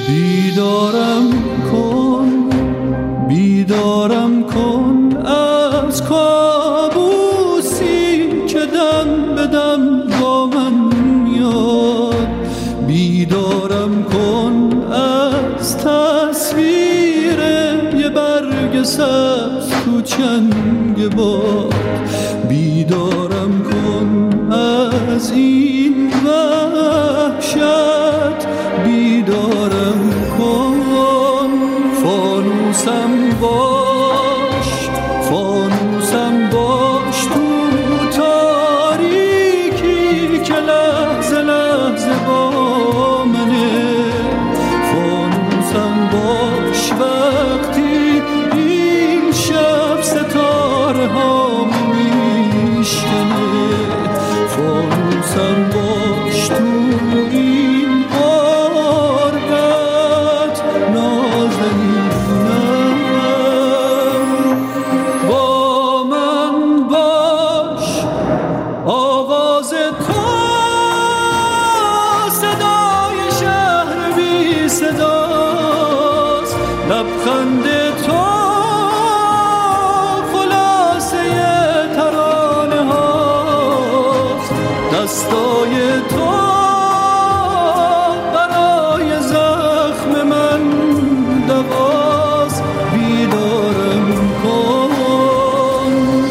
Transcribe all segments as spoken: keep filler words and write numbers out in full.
بیدارم کن بیدارم کن از کابوسی که دم به دم با من میاد. بیدارم کن از تصویر یه برگ سبز تو چنگ باد. بیدارم کن از این وحشت. بیدارم کن فانوسم باش فانوسم باش تو تاریکی که لحظه لحظه با منه. فانوسم باش وقتی این شب ستاره ها میشکنه. فانوسم باش تو این غربت نازنینم. با من باش آواز تو صدای شهر بی صداست. لبخند تو خلاصه ترانه هاست. دستای تو برای زخم من دواست. بیدارم کن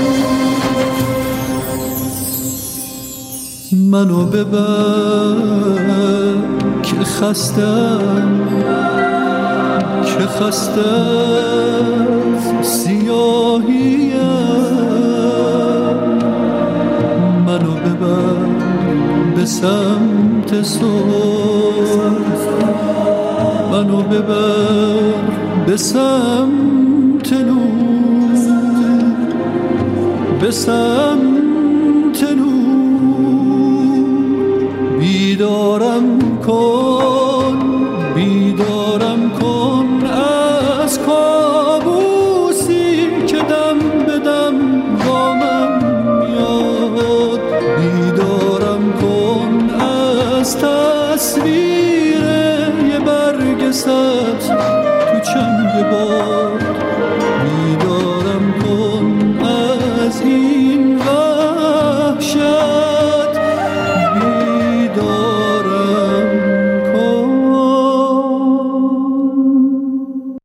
منو ببر که خستم که خسته سیاهیم. منو ببر به سمت صبح. منو ببر به سمت نور به سمت نور. بیدارم کن بیدارم کن از کابوسی که دم به دم با من میاد. بیدارم کن از تصویر یه برگ سبز تو چنگ باد.